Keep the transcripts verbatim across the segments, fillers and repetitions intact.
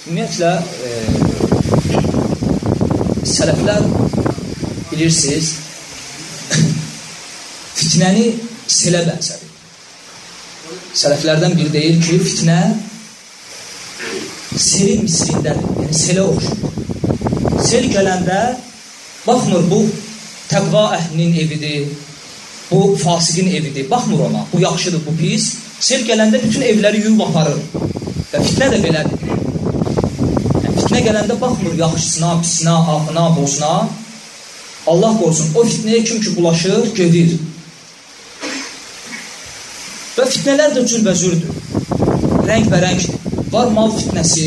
Ümumiyyətlə, e, sələflər bilirsiniz, fitnəni selə bənzədir. Sələflərdən biri deyir ki, fitnə selin mislindədir, yəni selə oxşur. Sel gələndə, baxmır bu təqva əhlinin evidir, bu fasiqin evidir, baxmır ona, bu yaxşıdır, bu pis. Sel gələndə bütün evləri yuyub aparır və fitnə də belədir. Fitnə gələndə baxmır yaxşısına, pisinə, ağına, bozuna. Allah qorusun, o fitnəyə kim ki bulaşır, gedir. Və fitnələr də cürbəcürdür. Rəng və rəngdir. Var mal fitnəsi,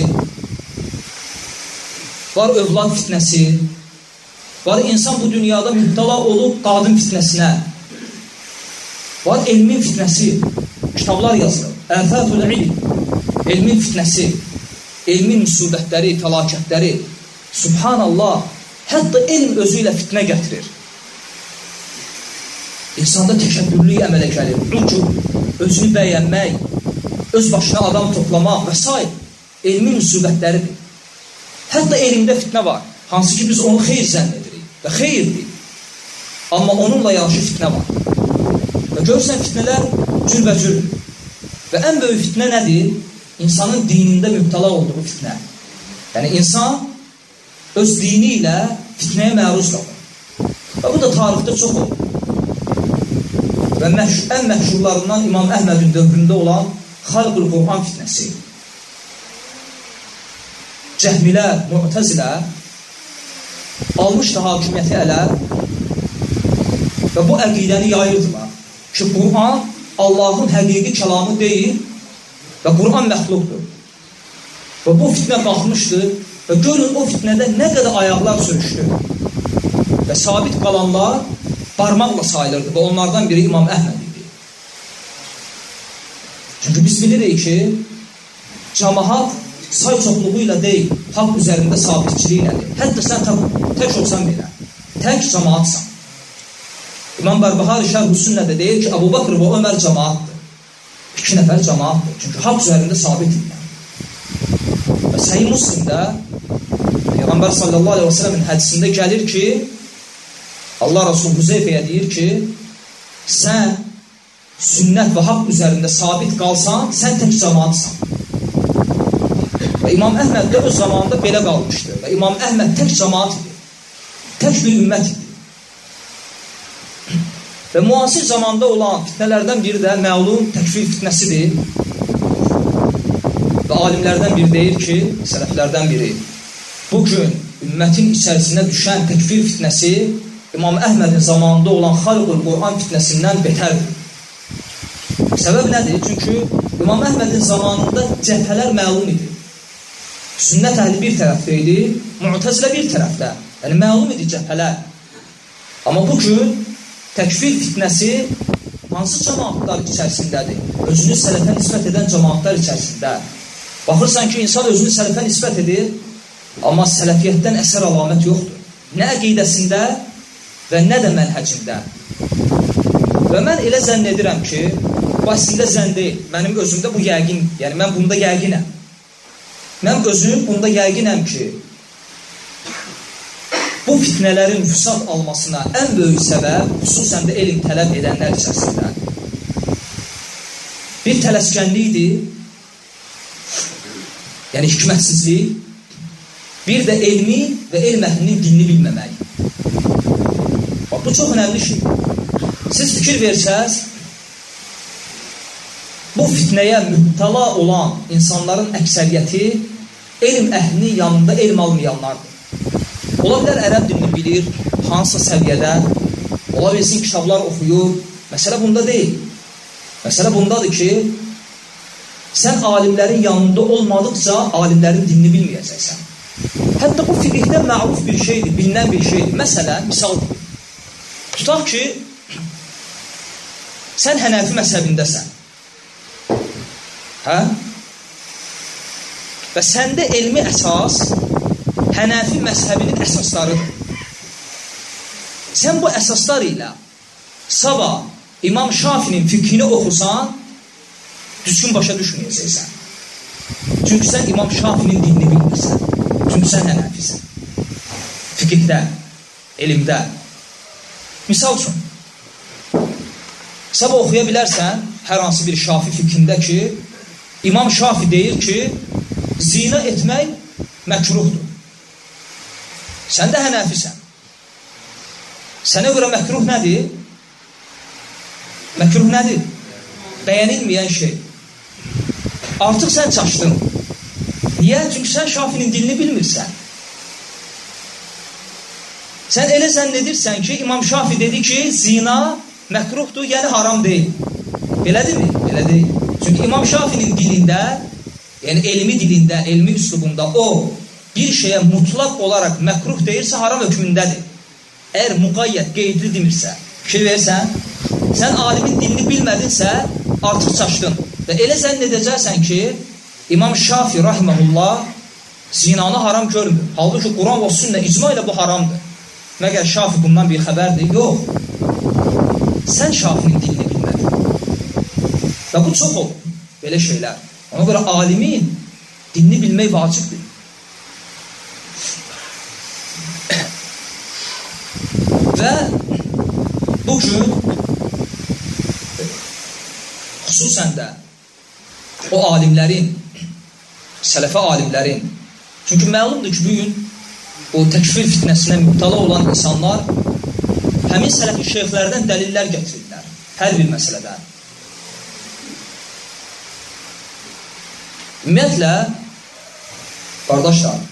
var övlad fitnəsi, var insan bu dünyada mübtəla olub qadın fitnəsinə, var elmin fitnəsi, kitablar yazılır. Əfətül ilm, elmin fitnəsi. Elmin müsibətləri, fəlakətləri, subhanallah, hətta elm özü ilə fitnə gətirir. İnsanda təkəbbürlük əmələ gəlir, ucub, özünü bəyənmək, öz başına adam toplamaq və s. Elmin müsibətləridir. Hətta elmdə fitnə var, hansı ki biz onu xeyr zənn edirik və xeyirdir. Amma onunla yanaşı fitnə var. Və görürsən, fitnələr cürbəcürdür. Və ən böyük fitnə nədir? İnsanın dinində mübtəla olduğu fitnə. Yəni, insan öz dini ilə fitnəyə məruz qalır. Və bu da tarixdə çox olur. Və məş ən məşhurlarından İmam Əhmədin dövründə olan Xalqul Qur'an fitnəsi. Cəhmilər, Mu'təzilər almışdı hakimiyyəti ələ və bu əqidəni yayırdılar ki, Qur'an Allahın həqiqi kəlamı deyil və Qur'an məxluqdur. Və bu fitnə qalxmışdı və görün o fitnədə nə qədər ayaqlar sürüşdü. Və sabit qalanlar barmaqla sayılırdı və onlardan biri İmam Əhməd idi. Çünki biz bilirik ki, cəmahat say çoxluğu ilə deyil, haqq üzərində sabitçiliyi nədir. Hətta sən tək olsan belə, tək cəmaatsan. İmam Bərbəhari Şərh-ü Sünnədə deyir ki, Əbu Bakr və Ömər cəmaatdır. İki nəfər cəmaatdır. Çünki haqq üzərində sabit edirlər. Və Səhih Müslimdə Peyğəmbər sallallahu aleyhi və səlləmin hədisində gəlir ki, Allah Rasul Hüzeyfəyə deyir ki, sən sünnət və haqq üzərində sabit qalsan, sən tək cəmaatsan. Və İmam Əhməd də öz zamanında belə qalmışdı. Və İmam Əhməd tək cəmaat idi. Tək bir ümmət idi. Və müasir zamanda olan fitnələrdən biri də məlum təkfir fitnəsidir. Və alimlərdən biri deyir ki, sələflərdən biri, bugün ümmətin içərisində düşən təkfir fitnəsi İmam Əhmədin zamanında olan Xalqul Qur'an fitnəsindən betərdir. Səbəb nədir? Çünki İmam Əhmədin zamanında cəbhələr məlum idi. Sünnət əhli bir tərəfdə idi, Mu'təzilə bir tərəfdə. Yəni, məlum idi cəbhələr. Amma bugün təkfir fitnəsi hansı cəmaatlar içərisindədir? Özünü sələfə nisbət edən cəmaatlar içərisində. Baxırsan ki, insan özünü sələfə nisbət edir, amma sələfiyyətdən əsər alamət yoxdur. Nə əqidəsində və nə də mənhəcində. Və mən elə zənn edirəm ki, bu əslində zənn deyil. Mənim özümdə bu yəqin, yəni mən bunda yəqinəm. Mən özüm bunda yəqinəm ki, bu fitnələrin füsad almasına ən böyük səbəb, xüsusən də elm tələb edənlər içərisində bir tələskənlikdir, yəni hikmətsizlik, bir də elmi və elm əhlinin dinini bilməmək. Bax, bu çox önəmli şey. Siz fikir versəz, bu fitnəyə mübtəla olan insanların əksəriyyəti elm əhlinin yanında elm almayanlardır. Ola bilər ərəb dilini bilir, hansısa səviyyədə, ola bilsin kitablar oxuyur. Məsələ bunda deyil. Məsələ bundadır ki, sən alimlərin yanında olmadıqca alimlərin dinini bilməyəcəksən. Hətta bu fiqhdə məruf bir şeydir, bilinən bir şeydir. Məsələn, misal deyil. Tutaq ki, sən Hənəfi məzhəbindəsən. Hə? Və səndə elmi əsas Hənəfi məzhəbinin əsaslarıdır. Sən bu əsaslar ilə sabah İmam Şafinin fiqhini oxusan, düzgün başa düşməyəcəksən. Çünki sən İmam Şafinin dinini bilmirsən. Çünki sən hənəfisən. Fiqhdə, elmdə. Misal üçün, sabah oxuya bilərsən hər hansı bir Şafi fiqhində ki, İmam Şafi deyir ki, zina etmək məkruhdur. Sən də hənəfisən. Sənə görə məkruh nədir? Məkruh nədir? Bəyənilməyən şey. Artıq sən çaşdın. Niyə? Çünki sən Şafinin dilini bilmirsən. Sən elə zənn edirsən ki, İmam Şafi dedi ki, zina məkruhdur, yəni haram deyil. Belədirmi? Belə deyil. Çünki İmam Şafinin dilində, yəni elmi dilində, elmi üslubunda o bir şeyə mutlaq olaraq məkruh deyirsə, haram hökmündədir. Əgər müqayyət, qeydli demirsə, fikir versən, sən alimin dilini bilmədinsə, artıq çaşdın. Və elə zənn edəcəksən ki, İmam Şafi rahiməhullah zinanı haram görmür. Halbuki Quran və sünnə icma ilə bu haramdır. Məgər Şafi bundan bir xəbərdir? Yox. Sən Şafinin dilini bilmədin. Və bu çox olur, belə şeylər. Ona görə alimin dinini bilmək vacibdir. Və bugün xüsusən də o alimlərin, sələfə alimlərin, çünki məlumdur ki, bugün o təkfir fitnəsinə mübtala olan insanlar həmin sələfi şeyxlərdən dəlillər gətirirlər, hər bir məsələdən. Ümumiyyətlə, qardaşlar,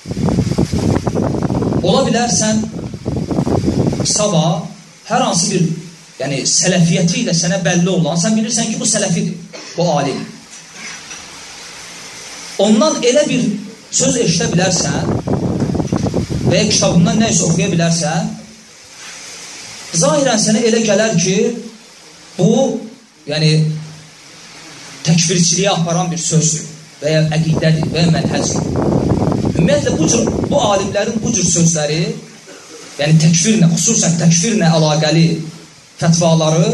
ola bilərsən sabah hər hansı bir yəni sələfiyyəti ilə sənə bəlli olan, sən bilirsən ki, bu sələfidir, bu alim. Ondan elə bir söz eşidə bilərsən və ya kitabından nəysə oxuya bilərsən, zahirən sənə elə gələr ki, bu, yəni, təkfirçiliyə aparan bir sözdür və ya əqidədir və ya mənhəzdir. Ümumiyyətlə, bu, cür, bu alimlərin bu cür sözləri, yəni təkfirlə, xüsusən təkfirlə əlaqəli fətvaları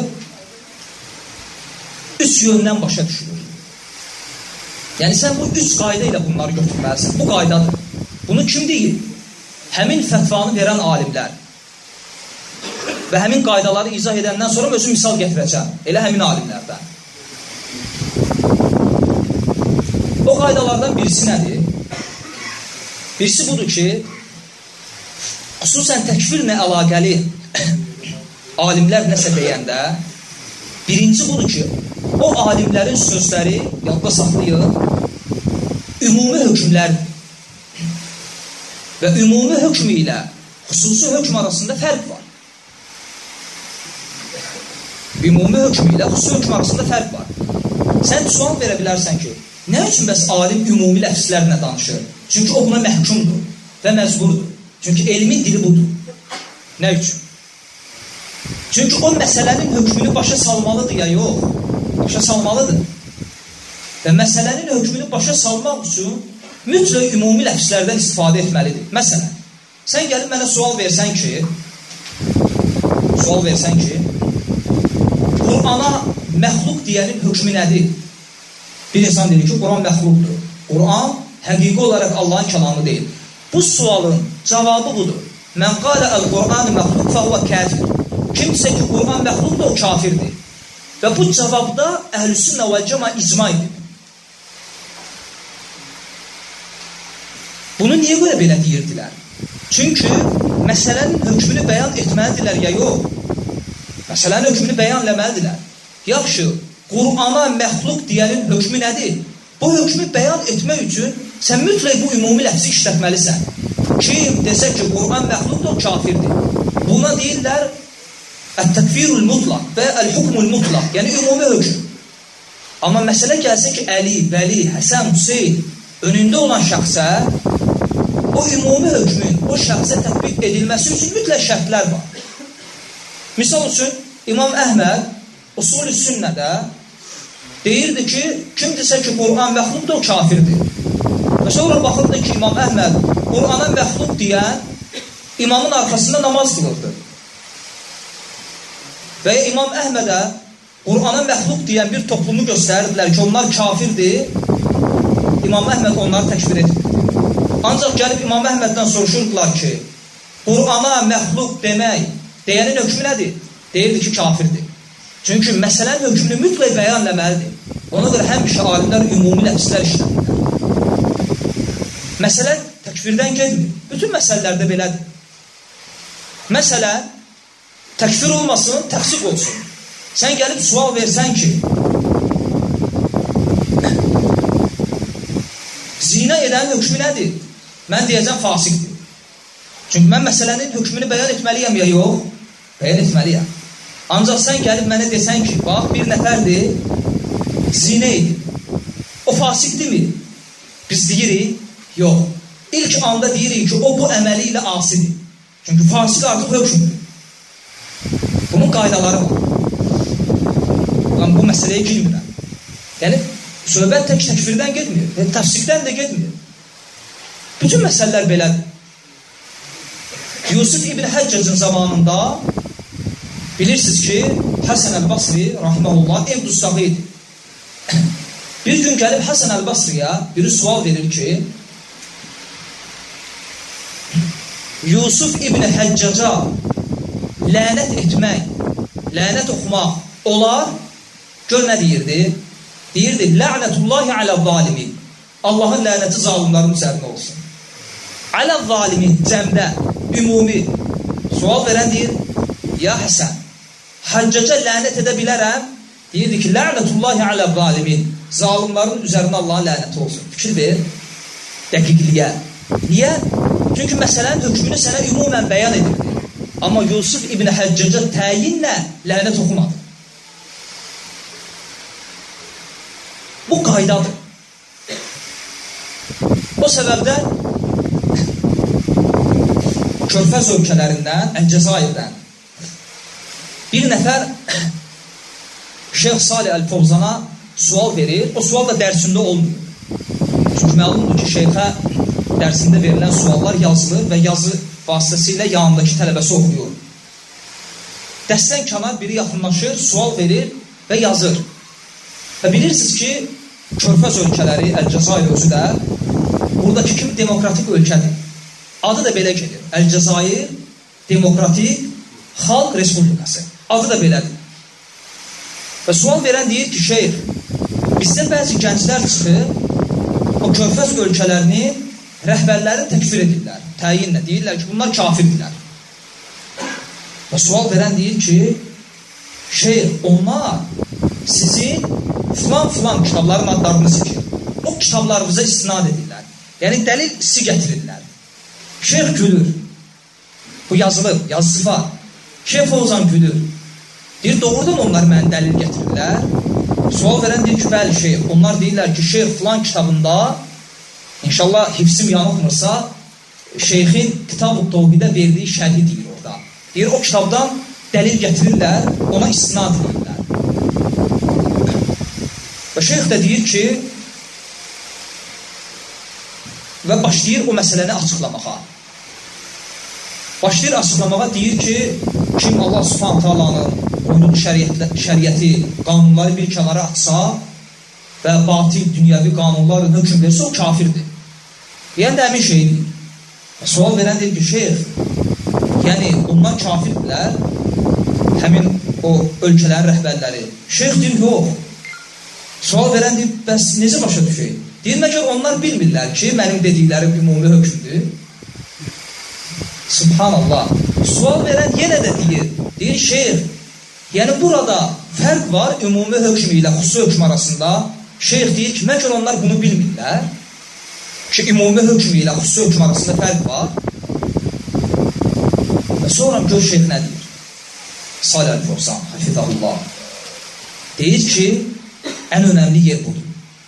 üç yöndən başa düşülür. Yəni, sən bu üç qayda ilə bunları götürməlisən. Bu qaydadır. Bunu kim deyir? Həmin fətvanı verən alimlər. Və həmin qaydaları izah edəndən sonra özü misal gətirəcəm. Elə həmin alimlərdən. O qaydalardan birisi nədir? Birisi budur ki, xüsusən təkfirlə əlaqəli alimlər nəsə deyəndə, birinci budur ki, o alimlərin sözləri, yadda saxlayın, ümumi hökmlərdir. Və ümumi hökmü ilə xüsusi hökm arasında fərq var. Ümumi hökmü ilə xüsusi hökm arasında fərq var. Sən sual verə bilərsən ki, nə üçün bəs alim ümumi ləfslərlə danışır? Çünki o buna məhkumdur və məcburdur. Çünki elmin dili budur. Nə üçün? Çünki o məsələnin hökmünü başa salmalıdır ya yox. Başa salmalıdır. Və məsələnin hökmünü başa salmaq üçün mütləq ümumi ləfslərdən istifadə etməlidir. Məsələn, sən gəlib mənə sual versən ki, sual versən ki, Qur'ana məxluq deyənin hökmü nədir? Bir insan deyir ki, Qur'an məxluqdur. Qur'an həqiqi olaraq Allahın kəlamı deyil. Bu sualın cavabı budur. Mən qalə əl-Qur'an məxluq fəhvə kafir. Kimsə ki, Qur'an məxluqdur, o kafirdir. Və bu cavabda əhl-i-sünnə vəl-cəma icma edib. Bunu niyə görə belə deyirdilər? Çünki məsələnin hökmünü bəyan etməlidirlər ya yox. Məsələnin hökmünü bəyan eləməlidirlər. Yaxşı, Qur'ana məxluq deyənin hökmü nədir? Bu hökmü bəyan etmək üçün sən mütləq bu ümumi ləfzi işlətməlisən. Kim desə ki, Qur'an məxluqdur, kafirdir. Buna deyirlər ət-təkfirul mutlaq və əl-hukmul mutlaq, yəni ümumi hökm. Amma məsələ gəlsin ki, Əli, Vəli, Həsən, Hüseyin önündə olan şəxsə o ümumi hökmün o şəxsə tətbiq edilməsi üçün mütləq şərtlər var. Misal üçün, İmam Əhməd usul-i sünnədə deyirdi ki, kim desə ki, Qur'an məxluqdur, o kafirdir. Və sonra baxırdı ki, İmam Əhməd Qur'ana məxluq deyən imamın arxasında namaz qılırdı. Və İmam Əhmədə Qur'ana məxluq deyən bir toplumu göstərirdilər ki, onlar kafirdir. İmam Əhməd onları təkfir etmir. Ancaq gəlib İmam Əhməddən soruşurdular ki, Qur'ana məxluq demək, deyənin hökmü nədir? Deyirdi ki, kafirdir. Çünki məsələnin hökmünü mütləq bəyanləməlidir. Ona görə həmişə alimlər ümumi ləfslər işləmirlər. Məsələ təkfirdən getmir. Bütün məsələlərdə belədir. Məsələ təkfir olmasın, təfsiq olsun. Sən gəlib sual versən ki, zina edən hökmü nədir? Mən deyəcəm, fasiqdir. Çünki mən məsələnin hökmünü bəyan etməliyəm ya yox? Bəyan etməliyəm. Ancaq sən gəlib mənə desən ki, bax, bir nəfərdir, zina edir. O fasiqdirmi? Biz deyirik, yox. İlk anda deyirik ki, o bu əməli ilə asidir. Çünki fasiq artıq hökmüdür. Bunun qaydaları var. Ulan bu məsələyə girmirəm. Yəni, söhbət tək təkfirdən getmir, təfsiqdən də getmir. Bütün məsələlər belədir. Yusuf İbn Həccəcin zamanında bilirsiniz ki, Həsən Əl-Basri, rahiməhullah, ev dustağı idi. Bir gün gəlib Həsən Əl-Basriyə biri sual verir ki, Yusuf İbn Həccəca lənət etmək, lənət oxumaq olar, gör nə deyirdi? Deyirdi, lənətullahi alə-zalimi, Allahın lənəti zalimlərin üzərində olsun. Alə-zalimi, cəmdə, ümumi. Sual verən deyir, ya Həsən, Həccəcə lənət edə bilərəm? Deyirdi ki, lənətullahi alə-zalimin, zalimlərin üzərində Allahın lənəti olsun. Fikir ver, dəqiqliyə. Niyə? Çünki məsələnin hökmünü sənə ümumən bəyan edirdi. Amma Yusuf İbn Həccəcə təyinlə lənət oxumadı. Bu qaydadır. O səbəbdən Körfəz ölkələrindən, Əl-Cəzairdən bir nəfər Şeyx Salih Əl-Fovzana sual verir. O sual da dərsində olmuyor. Çünki məlumdur ki, şeyxə dərsində verilən suallar yazılır və yazı vasitəsilə yanındakı tələbəsi oxuyur. Dəstən kənar biri yaxınlaşır, sual verir və yazır. Və bilirsiniz ki, Körfəz ölkələri, Əl-Cəzair özü də buradakı kimi demokratik ölkədir. Adı da belə gedir. Əl-Cəzair Demokratik Xalq Respublikası. Adı da belədir. Və sual verən deyir ki, şeyx, bizdən bəzi gənclər çıxır, o Körfəz ölkələrini rəhbərləri təkfir edirlər. Təyinlə deyirlər ki, bunlar kafirdirlər. Və sual verən deyir ki, şeyx, onlar sizin filan-filan kitabların adlarını seçir. O kitablarınıza istinad edirlər. Yəni, dəlil sizi gətirirlər. Şeyx gülür. Bu yazılır, yazısı var. Şeyx Fovzan gülür. Deyir, doğrudan onlar mənə dəlil gətirirlər. Sual verən deyir ki, bəli şeyx. Onlar deyirlər ki, şeyx filan kitabında, inşallah hifsim yanılmırsa, şeyxin Kitab-ı Tavhidə verdiyi şərhi deyir orada. Deyir, o kitabdan dəlil gətirirlər, ona istinad edirlər. Və şeyx də deyir ki, və başlayır o məsələni açıqlamağa. Başlayır açıqlamağa, deyir ki, kim Allah Subhanahu Taala'nın qoyduğu şəriəti, qanunları bir kənara atsa və batil, dünyəvi qanunları hökm versə, o kafirdir. Yəni də əmin şeydir. Sual verən deyir ki, şeyx, yəni onlar kafirdirlər, həmin o ölkələrin rəhbərləri. Şeyx deyir, yox. Sual verən deyir, bəs necə başa düşək? Deyir, məgər onlar bilmirlər ki, mənim dediklərim ümumi hökmdür. Subhanallah. Sual verən yenə də deyir, deyir, şeyx, yəni burada fərq var ümumi hökm ilə xüsusi hökm arasında. Şeyx deyir ki, məgər onlar bunu bilmirlər ki, ümumi hökm ilə xüsusi hökm arasında fərq var. Və sonra gör şeyx nə deyir? Salih Əl-Fovzan, hafizahullah. Deyir ki, ən önəmli yer budur.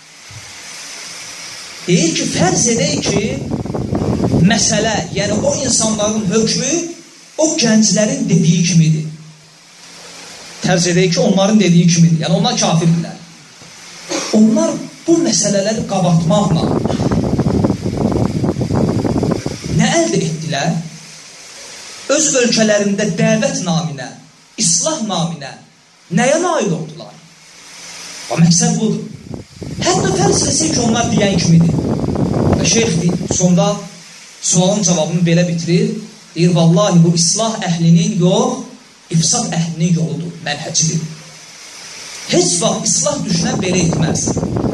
Deyir ki, fərz edək ki, məsələ, yəni o insanların hökmü o gənclərin dediyi kimidir. Fərz edək ki, onların dediyi kimidir. Yəni onlar kafirdirlər. Onlar bu məsələləri qabartmaqla nə əldə etdilər? Öz ölkələrində dəvət naminə, islah naminə nəyə nail oldular? O məqsəd budur. Hətta fərz etsək ki, onlar deyən kimidir. Və şeyx sonda sualın cavabını belə bitirir. Deyir, vallahi bu islah əhlinin yox, ifsad əhlinin yoludur, mənhəcidir. Heç vaxt islah düşünən belə etməz.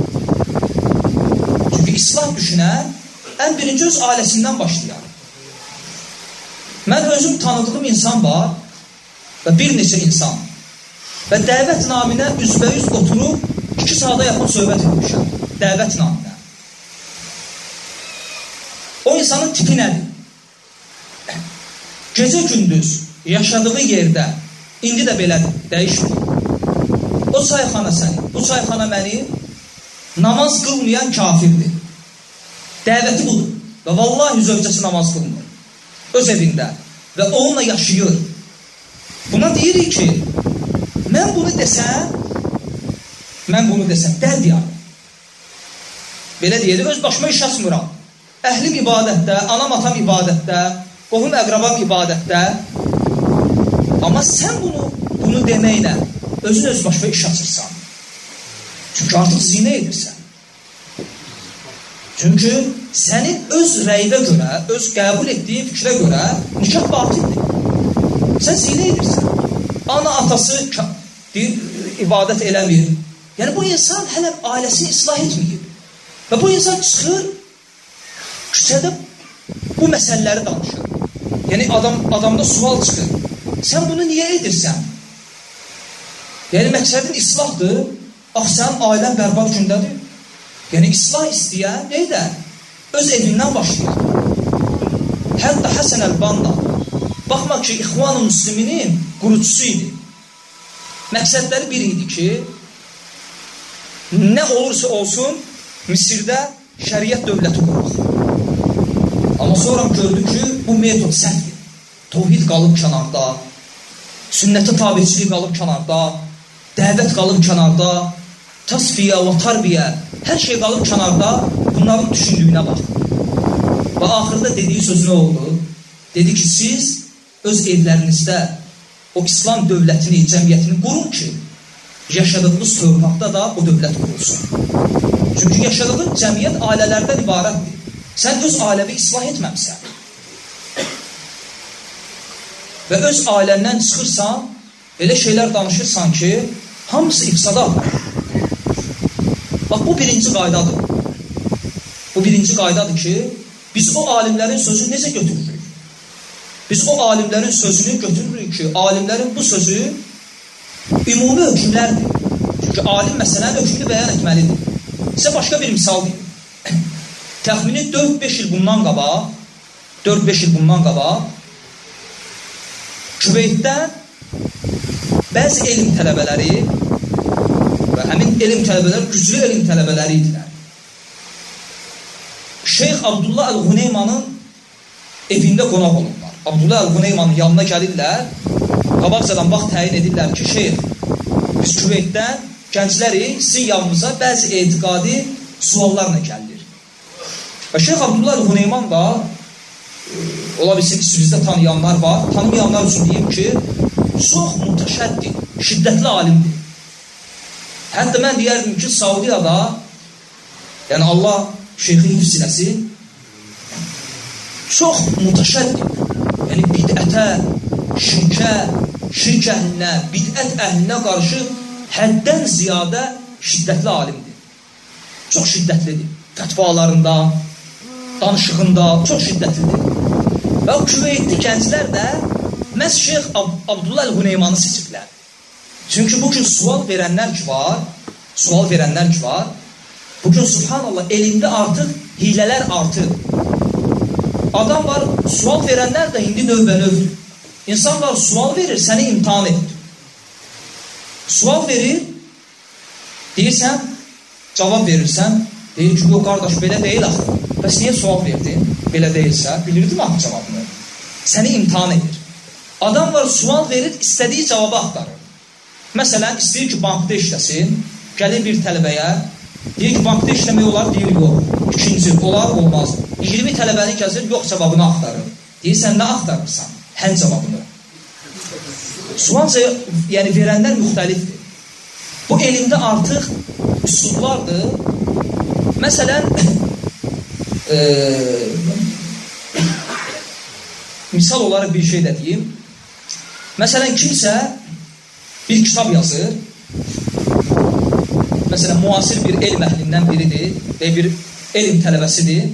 Çünki islah düşünən ən birinci öz ailəsindən başlayar. Mən özüm tanıdığım insan var və bir neçə insan və dəvət naminə üzbəyüz oturub iki saata yaxın söhbət etmişəm. Dəvət naminə. O insanın tipi nədir? Gecə gündüz yaşadığı yerdə indi də belədir, dəyişmir. O çayxana səni, bu çayxana məni namaz qılmayan kafirdir. Dəvəti budur. Və vallahi zövcəsi namaz qılmır. Öz evində. Və onunla yaşayır. Buna deyirik ki, mən bunu desəm, mən bunu desəm, dəl deyarım. Belə deyirik, öz başıma iş açmıram. Əhlim ibadətdə, anam atam ibadətdə, qohum əqrabam ibadətdə. Amma sən bunu, bunu deməklə özün öz başına iş açırsan. Çünki artıq zinə edirsən. Çünki sənin öz rəyvə görə, öz qəbul etdiyin fikrə görə nikah batildir. Sən zinə edirsən. Ana, atası deyir, ibadət eləmir. Yəni bu insan hələ ailəsini islah etməyib. Və bu insan çıxır, küçədə bu məsələləri danışır. Yəni adam, adamda sual çıxır. Sən bunu niyə edirsən? Yəni məqsədin islahdır. Ax, sənin ailən bərbad gündədir. Yəni islah istəyən nə edər? Öz evindən başlayır. Hətta Həsən Əl-Banna, baxma ki, İxvan-ı Müsliminin qurucusu idi. Məqsədləri bir idi ki, nə olursa olsun, Misirdə şəriət dövləti quraq. Amma sonra gördü ki, bu metod səhvdir. Tevhid qalıb kənarda, sünnətə tabiçilik qalıb kənarda, dəvət qalıb kənarda, tasfiyə və tarbiyə, hər şey qalıb kənarda, bunların düşündüyünə bax. Və axırda dediyi söz nə oldu? Dedi ki, siz öz evlərinizdə o İslam dövlətini, cəmiyyətini qurun ki, yaşadığınız torpaqda da o dövlət qurulsun. Çünki yaşadığın cəmiyyət ailələrdən ibarətdir. Sən öz ailəvi islah etməmsən. Və öz ailəndən çıxırsan, elə şeylər danışırsan ki, hamısı ifsada aparır. Bax, bu birinci qaydadır. Bu birinci qaydadır ki, biz o alimlərin sözünü necə götürürük? Biz o alimlərin sözünü götürürük ki, alimlərin bu sözü ümumi hökmlərdir. Çünki alim məsələn hökmünü bəyan etməlidir. Sizə başqa bir misal deyim. Təxmini dörd-beş il bundan qabaq, dörd-beş il bundan qabaq, Küveytdən bəzi elm tələbələri və həmin elm tələbələri güclü elm tələbələri idilər. Şeyx Abdullah Əl-Huneymanın evində qonaq olurlar. Abdullah Əl-Huneymanın yanına gəlirlər, qabaqcadan vaxt təyin edirlər ki, şeyx, biz Küveytdən gəncləri sizin yanımıza bəzi etiqadi suallarla gəlir. Və Şeyx Abdullah Əl-Huneyman da ola bilsin, sizdə tanıyanlar var. Tanımayanlar üçün deyim ki, çox mütəşəddid, şiddətli alimdir. Hətta mən deyərdim ki, Saudiyada, yəni Allah şeyxi hifz eləsin, çox mütəşəddid, yəni bidətə, şirkə, şirk əhlinə, bidət əhlinə qarşı həddən ziyadə şiddətli alimdir. Çox şiddətlidir. Fətvalarında, danışığında çox şiddətlidir. Və o Küveytli gənclər də məhz Şeyx Ab Abdullah Əl-Huneymanı seçiblər. Çünki bugün sual verənlər ki var, sual verənlər ki var, bugün subhanallah elmdə artıq hilələr artır. Adam var, sual verənlər də indi növbə-növdür. İnsan var, sual verir, səni imtihan edir. Sual verir, deyirsən, cavab verirsən, deyir ki, bu qardaş belə deyil axı. Bəs niyə sual verdin? Belə deyilsə, bilirdim axı cavabını. Səni imtihan edir. Adam var, sual verir, istədiyi cavabı axtarır. Məsələn, istəyir ki, bankda işləsin, gəlir bir tələbəyə, deyir ki, bankda işləmək olar, deyir, yox. İkinci, olar, olmaz. iyirmi tələbəni gəzir, yox cavabını axtarır. Deyir, sən nə axtarırsan? Hən cavabını. Sual, yəni verənlər müxtəlifdir. Bu elmdə artıq üslublardır. Məsələn, e, misal olaraq bir şey də deyim. Məsələn, kimsə bir kitab yazır. Məsələn, müasir bir elm əhlindən biridir və bir elm tələbəsidir.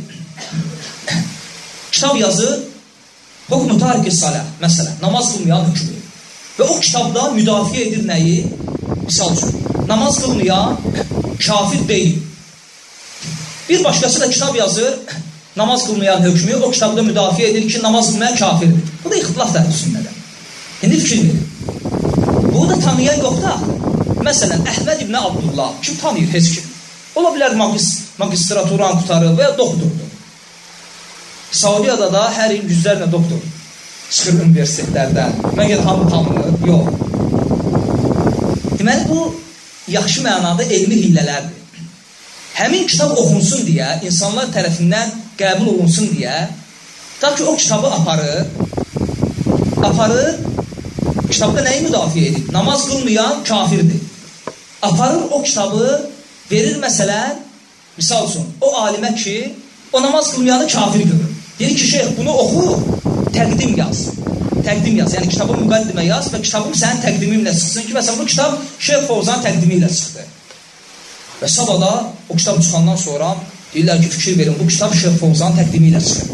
Kitab yazır, hukm-u tarik-i salah, məsələn, namaz qılmayan hükmü. Və o kitabda müdafiə edir nəyi? Misal üçün, namaz qılmayan kafir deyil. Bir başqası da kitab yazır, namaz qılmayan hökmü, o kitabda müdafiə edir ki, namaz qılmayan kafirdir. Bu da ixtilaf da üstündədir. İndi fikir verir. Bu da tanıyan yox da. Məsələn, Əhməd ibn Abdullah, kim tanıyır? Heç kim. Ola bilər magistraturan qutarı və ya doktordur. Saudiyada da hər il yüzlərlə doktor çıxır universitetlərdən. Məgər hamı tanınır? Yox. Deməli, bu yaxşı mənada elmi hillələrdir. Həmin kitab oxunsun deyə, insanlar tərəfindən qəbul olunsun deyə, ta ki o kitabı aparır, aparır, kitabda nəyi müdafiə edir? Namaz qılmayan kafirdir. Aparır o kitabı, verir məsələn, misal üçün, o alimə ki, o namaz qılmayanı kafir görür. Deyir ki, şeyh, bunu oxu, təqdim yaz. Təqdim yaz, yəni kitabı müqəddimə yaz və kitabım sənin təqdiminlə çıxsın ki, məsələn, bu kitab Şeyh Fovzan təqdimi ilə çıxdı. Və sabada o kitab çıxandan sonra deyirlər ki, fikir verin, bu kitab Şeyh Fovzan təqdimi ilə çıxır.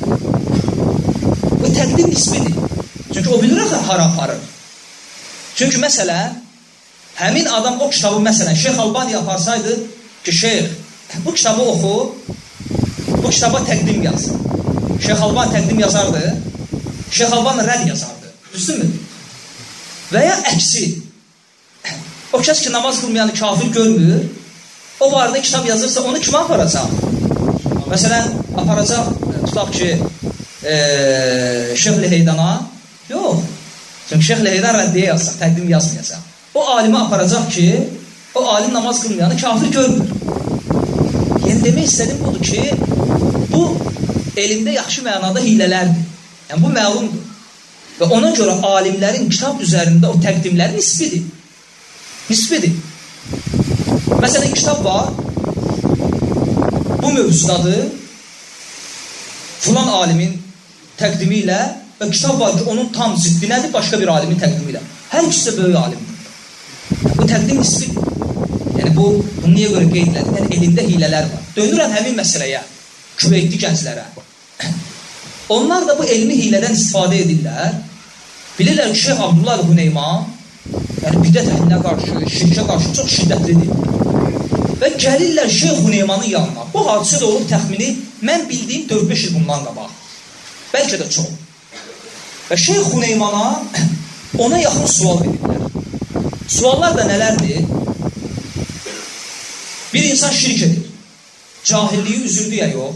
Bu təqdim nisbidir. Çünki o bilir axı hara aparır. Çünki məsələn, həmin adam o kitabı, məsələn, Şeyh Albani aparsaydı ki, şeyh, bu kitabı oxu, bu kitaba təqdim yaz. Şeyh Albani təqdim yazardı, Şeyh Albani rəd yazardı. Düzdürmü? Və ya əksi. O kəs ki, namaz qılmayanı kafir görmür, o barədə kitab yazırsa, onu kimə aparacaq? Məsələn, aparacaq, tutaq ki, e, Şeyh Leheydana, yox. Çünki Şeyh Leheydan rəddiyə yazsaq, təqdim yazmayacaq. O alimə aparacaq ki, o alim namaz qılmayanı kafir görmür. Yəni, demək istədim budur ki, bu elmdə yaxşı mənada hilələrdir. Yəni, bu məlumdur. Və ona görə alimlərin kitab üzərində o təqdimləri nisbidir. Nisbidir. Məsələn, kitab var, bu mövzudadır, filan alimin təqdimi ilə və kitab var ki, onun tam ziddi nədir? Başqa bir alimin təqdimi ilə. Hər ikisi də böyük alimdir. Bu təqdim nisbidir. Yəni, bu, bunu niyə görə qeyd edilir? Yəni, elmdə hilələr var. Dönürəm həmin məsələyə, küveytli gənclərə. Onlar da bu elmi hilədən istifadə edirlər. Bilirlər ki, Şeyh Abdullah Huneyman, yəni bidət əhlinə qarşı, şirkə qarşı çox şiddətlidir. Və gəlirlər Şeyh Huneymanın yanına. Bu hadisə də olub təxmini, mən bildiyim dörd beş il bundan qabaq. Bəlkə də çox. Və Şeyh Huneymana ona yaxın sual verirlər. Suallar da nələrdir? Bir insan şirk edir. Cahilliyi üzürdü ya yox.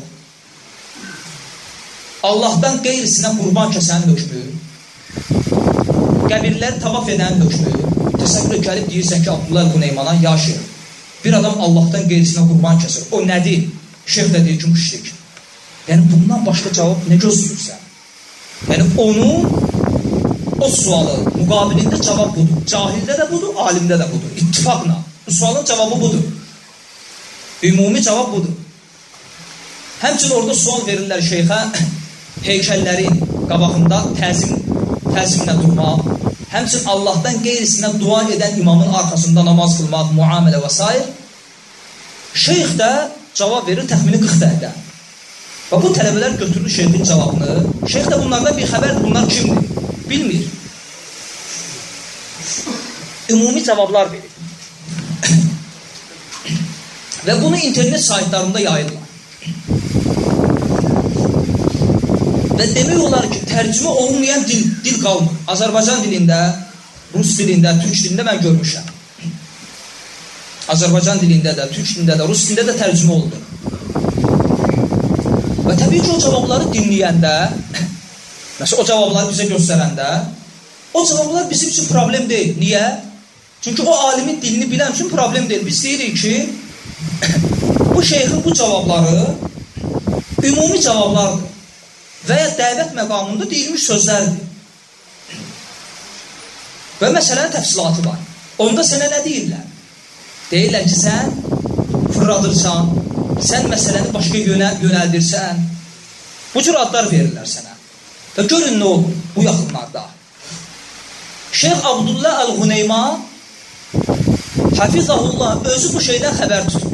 Allahdan qeyrisinə qurban kəsənin hökmü, qəbirləri tavaf edənin hökmü, təsəvvür gəlib deyirsən ki, Abdullah Huneymana, ya şeyh, bir adam Allahdan qeyrisinə qurban kəsir. O nədir? Şeyh də deyir ki, müşrik. Yəni, bundan başqa cavab nə gözləyirsən? Yəni, onun, o sualı müqabilində cavab budur. Cahildə də budur, alimdə də budur. İttifaqla. Bu sualın cavabı budur. Ümumi cavab budur. Həmçin orada sual verirlər şeyxə, heykəllərin qabağında təzim, təzimlə durmaq, həmçin Allahdan qeyrisinə dua edən imamın arxasında namaz qılmaq, muamələ və s. Şeyx də cavab verir təxmini qırx dəqiqə. Və bu tələbələr götürür şeyxin cavabını. Şeyx də bunlardan bir xəbərdir, bunlar kimdir? Bilmir. Ümumi cavablar verir. Və bunu internet saytlarında yayırlar. Və demək olar ki, tərcümə olmayan dil, dil qalmır. Azərbaycan dilində, Rus dilində, Türk dilində mən görmüşəm. Azərbaycan dilində də, Türk dilində də, Rus dilində də tərcümə oldu. Və təbii ki, o cavabları dinləyəndə, məsələn, o cavabları bizə göstərəndə, o cavablar bizim üçün problem deyil. Niyə? Çünki o alimin dilini bilən üçün problem deyil. Biz deyirik ki, bu şeyxin bu cavabları ümumi cavablardır və ya dəvət məqamında deyilmiş sözlərdir. Və məsələnin təfsilatı var. Onda sənə nə deyirlər? Deyirlər ki, sən fırladırsan, sən məsələni başqa yönə, yönəldirsən. Bu cür adlar verirlər sənə. Və görün nə olur bu yaxınlarda. Şeyx Abdullah Əl-Ğuneyman Hafizahullah özü bu şeydən xəbər tutur.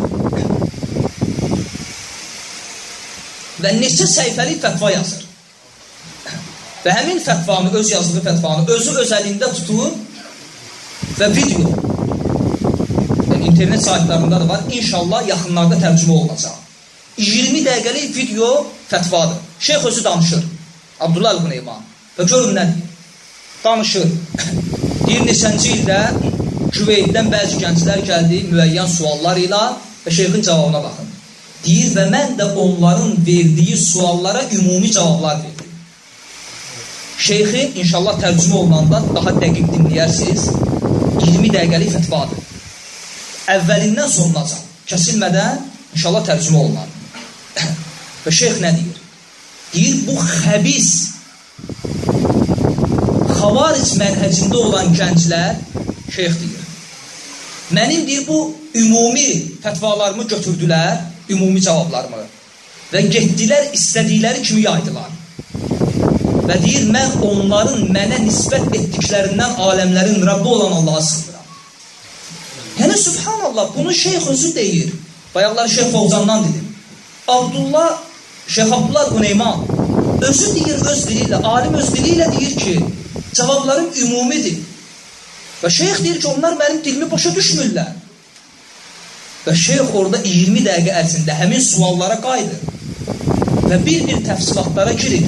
Və neçə səhifəlik fətva yazır. Və həmin fətvanı, öz yazdığı fətvanı özü öz əlində tutur və video. Yəni, internet saytlarında da var. İnşallah yaxınlarda tərcümə olunacaq. iyirmi dəqiqəlik video fətvadır. Şeyx özü danışır. Abdullah Əl-Ğuneyman. Və görün nə deyir? Danışır. Deyir, neçənci ildə Küveytdən bəzi gənclər gəldi müəyyən suallar ilə və şeyxin cavabına baxın. Deyir, və mən də onların verdiyi suallara ümumi cavablar verdim. Şeyxin inşallah tərcümə olunanda daha dəqiq dinləyərsiniz. iyirmi dəqiqəlik fətvadır. Əvvəlindən sonunacaq. Kəsilmədən inşallah tərcümə olunan. Və şeyx nə deyir? Deyir, bu xəbis xavaric mənhəcində olan gənclər, şeyx deyir, mənim deyir, bu ümumi fətvalarımı götürdülər, ümumi cavablarımı və getdilər, istədikləri kimi yaydılar. Və deyir, mən onların mənə nisbət etdiklərindən aləmlərin Rabbi olan Allaha sığınıram. Yəni, subhanallah, bunu şeyx özü deyir. Bayaqları Şeyx Fovzandan dedim. Abdullah, Şeyx Abdullah Ğuneyman özü deyir, öz dili ilə, alim öz dili ilə deyir ki, cavablarım ümumidir. Və şeyx deyir ki, onlar mənim dilimi başa düşmürlər. Və şeyx orada iyirmi dəqiqə ərzində həmin suallara qayıdır və bir-bir təfsilatlara girir.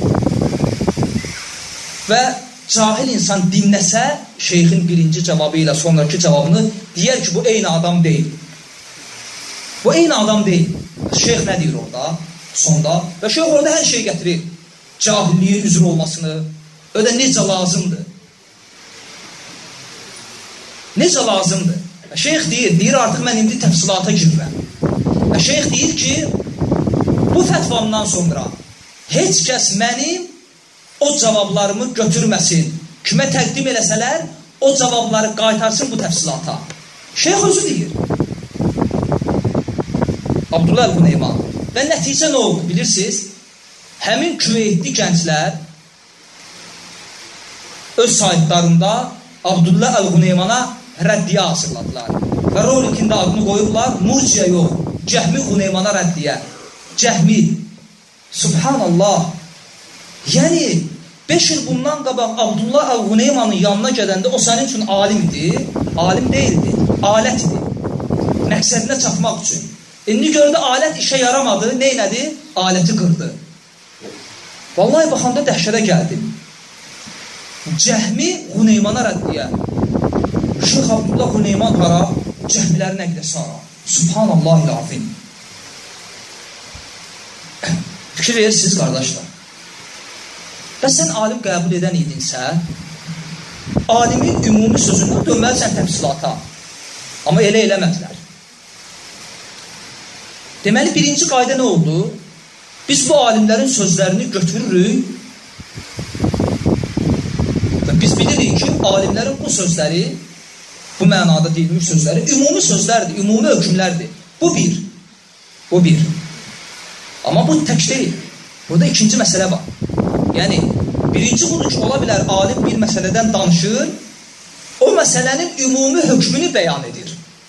Və cahil insan dinləsə, şeyxin birinci cavabı ilə sonraki cavabını deyər ki, bu eyni adam deyil. Bu eyni adam deyil. Şeyx nə deyir orada? Sonda. Və şeyx orada hər şey gətirir. Cahilliyin üzr olmasını, ödə necə lazımdır. Necə lazımdır. Və şeyx deyir, deyir artıq mən indi təfsilata girirəm. Və şeyx deyir ki, bu fətvamdan sonra heç kəs mənim o cavablarımı götürməsin. Kimə təqdim eləsələr, o cavabları qaytarsın bu təfsilata. Şeyx özü deyir. Abdullah Əl-Ğuneyman. Və nəticə nə oldu, bilirsiniz? Həmin Küveytli gənclər öz saytlarında Abdullah Əl-Ğuneymana rəddiyə hazırladılar. Və rolikində adını qoyublar, Murciyə yox, Cəhmi Ğuneymana rəddiyə. Cəhmi. Subhanallah. Yəni, beş il bundan qabaq Abdullah Əl-Ğuneymanın yanına gedəndə o sənin üçün alim idi, alim deyildi, alət idi. Məqsədinə çatmaq üçün. İndi gördü, alət işə yaramadı, neynədi? Aləti qırdı. Vallahi baxanda dəhşərə gəldim. Cəhmi Ğuneymana rəddiyə. Şeyx Abdullah Ğuneyman hara, cəhmilərin əqdəsi hara. Subhanallahil-azim. Fikir verirsiniz, qardaşlar. Və sən alim qəbul edən idinsə, alimin ümumi sözündən dönməlisən təfsilata. Amma elə eləmədilər. Deməli, birinci qayda nə oldu? Biz bu alimlərin sözlərini götürürük və biz bilirik ki, alimlərin bu sözləri, bu mənada deyilmiş sözləri, ümumi sözlərdir, ümumi hökmlərdir. Bu bir. Bu bir. Amma bu tək deyil. Burada ikinci məsələ var. Yəni, birinci budur ki, ola bilər alim bir məsələdən danışır, o məsələnin ümumi hökmünü bəyan edir.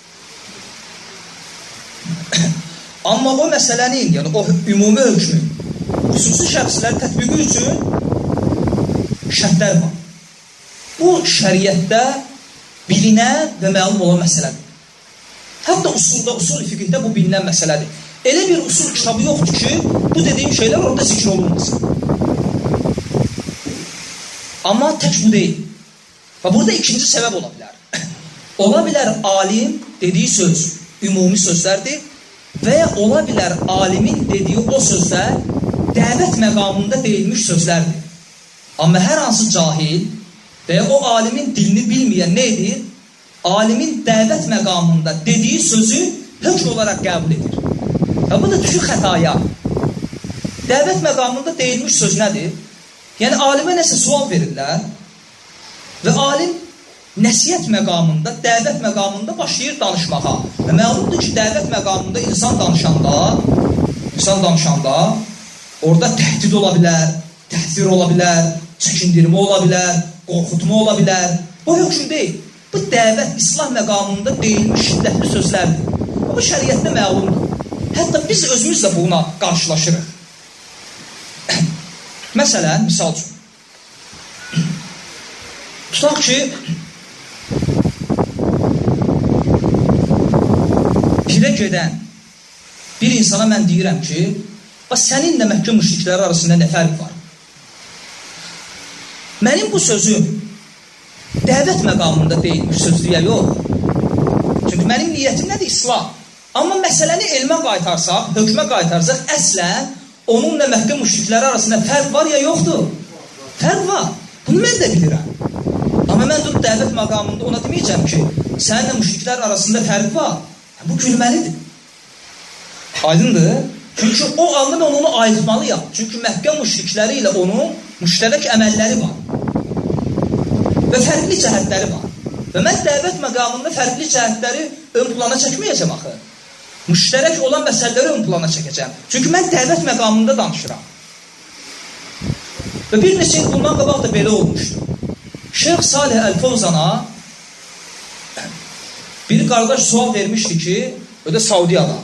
Amma o məsələnin, yəni o ümumi hökmün xüsusi şəxslər tətbiqi üçün şərtlər var. Bu, şəriətdə bilinən və məlum olan məsələdir. Hətta usulda, usul fiqhdə bu bilinən məsələdir. Elə bir usul kitabı yoxdur ki, bu dediyim şeylər orada zikr olunmasın. Amma tək bu deyil. Və burada ikinci səbəb ola bilər. Ola bilər alim dediyi söz ümumi sözlərdir və ya ola bilər alimin dediyi o sözlər dəvət məqamında deyilmiş sözlərdir. Amma hər hansı cahil və ya o alimin dilini bilməyən nə edir? Alimin dəvət məqamında dediyi sözü hökm olaraq qəbul edir. Və bu da düşür xətaya. Dəvət məqamında deyilmiş söz nədir? Yəni, alimə nəsə sual verirlər və alim nəsihət məqamında, dəvət məqamında başlayır danışmağa. Və məlumdur ki, dəvət məqamında insan danışanda, insan danışanda orada təhdid ola bilər, təhzir ola bilər, çəkindirmə ola bilər, qorxutma ola bilər. Bu hökm deyil. Bu dəvət İslam məqamında deyilmiş şiddətli sözlərdir. Bu şəriətdə məlumdur. Hətta biz özümüz də buna qarşılaşırıq. Məsələn, misal üçün, tutaq ki, pirə gedən bir insana mən deyirəm ki, bax, səninlə Məkkə müşrikləri arasında nə fərq var? Mənim bu sözüm dəvət məqamında deyilmiş sözdür ya yox. Çünki mənim niyyətim nədir? İslam. Amma məsələni elmə qaytarsaq, hökmə qaytarsaq, əslən onunla Məkkə müşrikləri arasında fərq var ya yoxdur? Fərq var. Bunu mən də bilirəm. Amma mən durub dəvət məqamında ona deməyəcəm ki, səninlə müşriklər arasında fərq var. Bu gülməlidir. Aydındır. Çünki o anda mən onu ayırmalıyam. Çünki Məkkə müşrikləri ilə onun müştərək əməlləri var. Və fərqli cəhətləri var. Və mən dəvət məqamında fərqli cəhətləri ön plana çəkməyəcəm axı. Müştərək olan məsələləri ön plana çəkəcəm. Çünki mən dəvət məqamında danışıram. Və bir neçə il bundan qabaq da belə olmuşdu. Şeyx Salih Əl-Fovzana bir qardaş sual vermişdi ki, o da Saudiyada.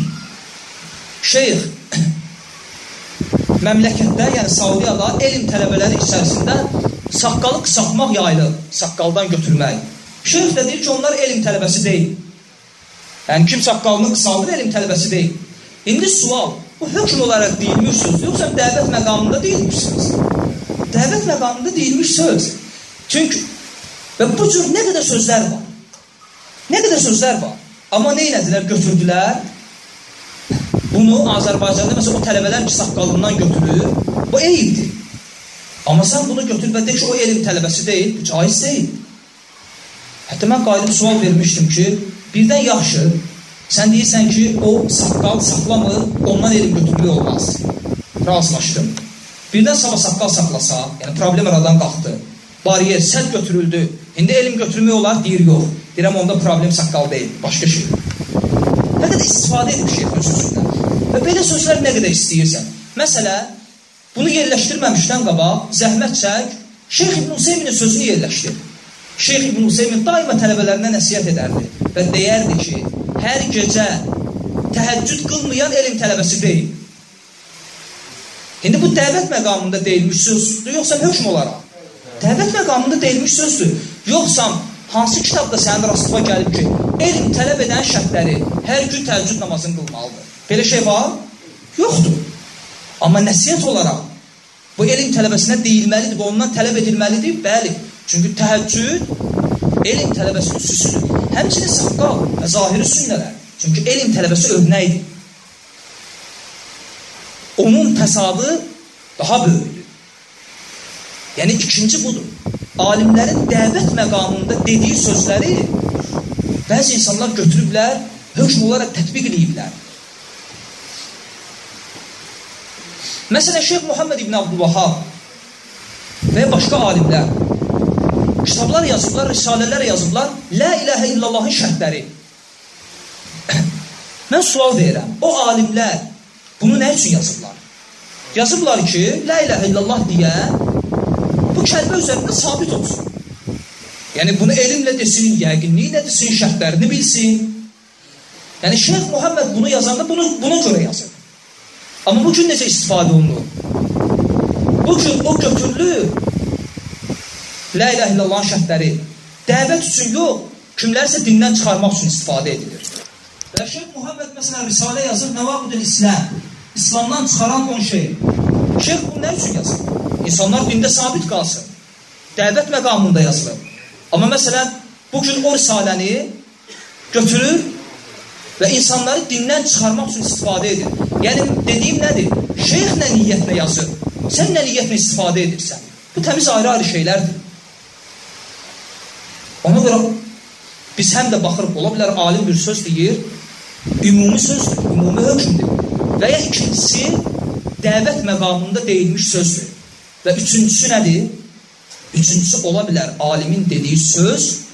Şeyx, məmləkətdə, yəni Saudiyada elm tələbələri içərisində saqqalı qısaltmaq yayılır, saqqaldan götürmək. Şeyx də deyir ki, onlar elm tələbəsi deyil. Yəni, kim saqqalını qısaldır, elm tələbəsi deyil. İndi sual, bu hökm olaraq deyilmiş söz, yoxsa dəvət məqamında deyilmiş söz? Dəvət məqamında deyilmiş söz. Çünki, və bu cür nə qədər sözlər var? Nə qədər sözlər var? Amma nə elədilər, götürdülər? Bunu Azərbaycanda, məsələn, o tələbələr ki, saqqalından götürür, bu eyibdir. Amma sən bunu götür və de ki, o elm tələbəsi deyil, bu caiz deyil. Hətta mən qayıdıb sual vermişdim ki, birdən yaxşı, sən deyirsən ki, o saqqal saxlamır, ondan elm götürülü olmaz. Razılaşdım. Birdən sabah saqqal saxlasa, yəni problem aradan qalxdı, bariyer, sərt götürüldü, indi elm götürmək olar, deyir, yox. Deyirəm, onda problem saqqal deyil, başqa şey. Nə qədər istifadə edib şeyxin sözündən. Və belə sözlər nə qədər istəyirsən. Məsələn, bunu yerləşdirməmişdən qabaq, zəhmət çək, Şeyx İbn Hüseyminin sözünü yerləşdir. Şeyx İbn Hüseymin daima tələbələrinə nəsiyyət edərdi və deyərdi ki, hər gecə təhəccüd qılmayan elm tələbəsi deyil. İndi bu dəvət məqamında deyilmiş sözdür, yoxsa hökm olaraq? Dəvət məqamında deyilmiş sözdür. Yoxsa hansı kitabda sənin rastlığa gəlib ki, elm tələb edən şərtləri hər gün təhəccüd namazını qılmalıdır. Belə şey var? Yoxdur. Amma nəsiyyət olaraq bu elm tələbəsinə deyilməlidir və ondan tələb edilməlidir. Bəli. Çünki təhəccüd elm tələbəsinin süsüdür. Həmçinin saqqal və zahiri sünnələr. Çünki elm tələbəsi örnəkdir. Onun təsabı daha böyükdür. Yəni ikinci budur. Alimlərin dəvət məqamında dediyi sözləri bəzi insanlar götürüblər, hökm olaraq tətbiq ediblər. Məsələn, Şeyx Muhammed İbn Abdülvahhab və başqa alimlər kitablar yazıblar, risalələr yazıblar, La ilahə illallahın şərtləri. Mən sual verirəm, o alimlər bunu nə üçün yazıblar? Yazıblar ki, La ilahə illallah deyə bu kəlmə üzərində sabit olsun. Yəni, bunu elmlə desin, yəqinliklə desin, şərtlərini bilsin. Yəni, Şeyx Muhammed bunu yazanda bunu, buna görə yazır. Amma bugün necə istifadə olunur? Bugün o götürülür, La ilahə illallahın şərtləri dəvət üçün yox, kimlərsə dindən çıxarmaq üçün istifadə edilir. Və Şeyx Muhammed məsələn risalə yazır, Nəvaqidül İslam, İslamdan çıxaran on şey. Şeyx bunu nə üçün yazır? İnsanlar dində sabit qalsın. Dəvət məqamında yazılır. Amma məsələn, bugün o risaləni götürür və insanları dindən çıxarmaq üçün istifadə edir. Yəni, dediyim nədir? Şeyx nə niyyətlə yazır? Sən nə niyyətlə istifadə edirsən? Bu təmiz ayrı-ayrı şeylərdir. Ona görə biz həm də baxırıq, ola bilər, alim bir söz deyir, ümumi sözdür, ümumi hökmdür. Və ya ikincisi, dəvət məqamında deyilmiş sözdür. Və üçüncüsü nədir? Üçüncüsü ola bilər, alimin dediyi söz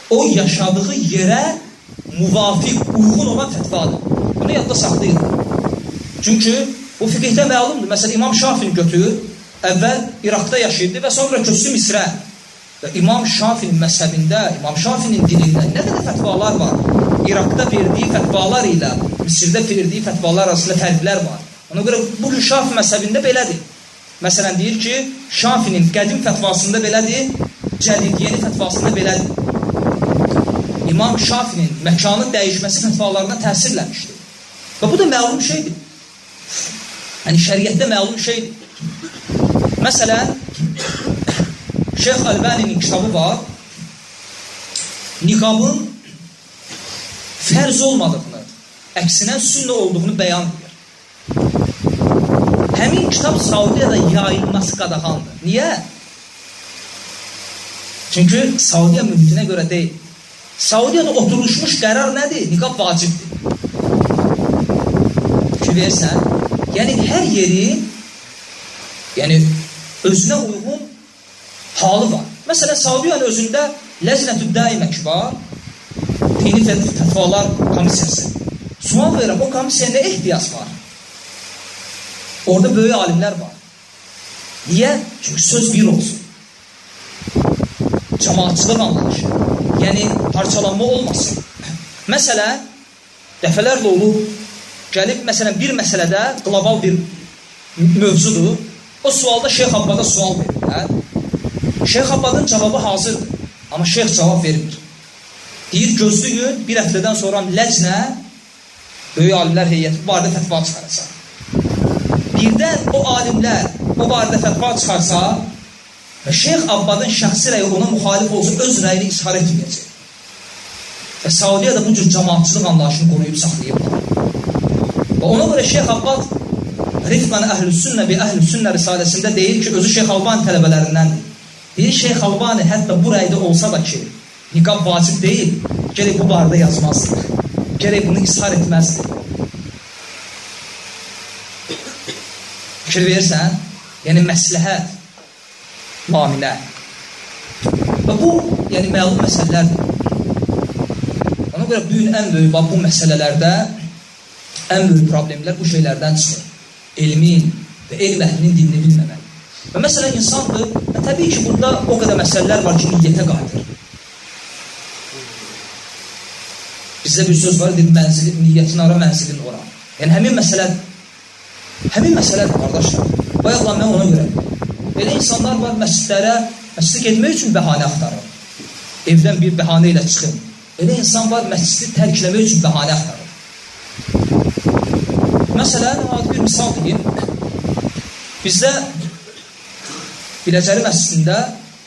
o yaşadığı yerə müvafiq, uyğun olan fətvadır. Bunu yadda saxlayın. Çünki bu fiqhdə məlumdur. Məsələn, İmam Şafii götür, əvvəl İraqda yaşayırdı və sonra köçdü Misrə. Və İmam Şafii məzhəbində, İmam Şafinin dilində nə qədər fətvalar var? İraqda verdiyi fətvalar ilə Misirdə verdiği fətvalar arasında fərqlər var. Ona görə bugün Şafi məzhəbində belədir. Məsələn, deyir ki, Şafinin qədim fətvasında belədir, cədid yeni fətvasında belədir. İmam Şafinin məkanı dəyişməsi fətvalarına təsirləmişdir. Və bu da məlum şeydir. Yəni, şəriətdə məlum şeydir. Məsələn, Şeyx Əlbaninin kitabı var, niqabın fərz olmadığını, əksinə sünnə olduğunu bəyan edir. Həmin kitab Saudiyada yayılması qadağandır. Niyə? Çünki Saudiya mühitinə görə deyil. Saudiyada oturuşmuş qərar nədir? Niqab vacibdir. Ki versən, yəni hər yerin yəni özünə uyğun halı var. Məsələn, Saudiyanın özündə Ləznətü Daimə ki var, dini fətvalar komissiyası. Sual verirəm, o komisiya nə ehtiyac var? Orada böyük alimlər var. Niyə? Çünki söz bir olsun. Cəmaatçılıq anlayışı. Yəni, parçalanma olmasın. Məsələn, dəfələrlə olub, gəlib, məsələn, bir məsələdə qlobal bir mövzudur. O sualda Şeyx Abbada sual verirlər. Şeyx Abbadın cavabı hazırdır. Amma Şeyx cavab vermir. Deyir, gözlüyün, bir həftədən sonra ləcnə, böyük alimlər heyəti bu barədə fətva çıxaracaq. Birdən o alimlər o barədə fətva çıxarsa və Şeyx Abbadın şəxsi rəyi ona müxalif olsa öz rəyini ishar etməyəcək. Və Saudiyada bu cür cəmaatçılıq anlayışını qoruyub saxlayıblar. Və ona görə Şeyx Abbad Rifqan Əhlüs-Sünnə bi Əhlüs-Sünnə risaləsində deyir ki, özü Şeyx Albani tələbələrindəndir. Deyir, Şeyx Albani hətta bu rəydə olsa da ki, niqab vacib deyil, gələk bu barədə yazmazdır. Gələk bunu ishar etməzdir. Fikir verirsən, yəni məsləhət, laminə. Və bu, yəni məlum məsələlərdir. Ona görə bu gün ən böyük, bu məsələlərdə ən böyük problemlər bu şeylərdən çıxır. Elmin və elm əhlinin dinini bilməmək. Və məsələn, insandır, və təbii ki, burada o qədər məsələlər var ki, niyyətə qayıdır. Bizdə bir söz var, deyil, mənzilin, niyyətin ara, mənzilin ora. Yəni, həmin məsələ Həmin məsələdir, qardaşlar. Bayaqla mən ona görə. Belə insanlar var, məscidlərə, məscidə getmək üçün bəhanə axtarır. Evdən bir bəhanə ilə çıxın. Belə insan var, məscidi tərkləmək üçün bəhanə axtarır. Məsələn, adi bir misal deyim. Bizdə Biləcəri məscidində